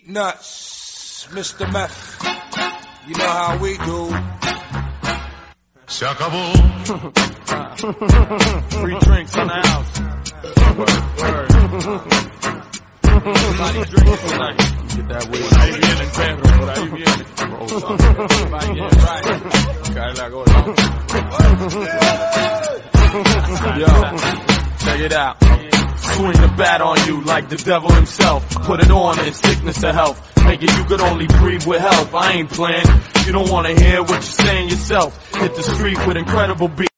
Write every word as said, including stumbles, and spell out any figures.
Nuts, Mister Meth. You know how we do. Se acabó. Free drinks in the house. Word, word. Everybody drinking tonight. Get that weed. Por ahí vienen, perro. Por ahí vienen. Everybody get right. Caerla gorda. Yo, check it out. Swing the bat on you like the devil himself. Put it on in sickness or health. Make it you could only breathe with help. I ain't playing. You don't wanna hear what you're saying yourself. Hit the street with incredible beats.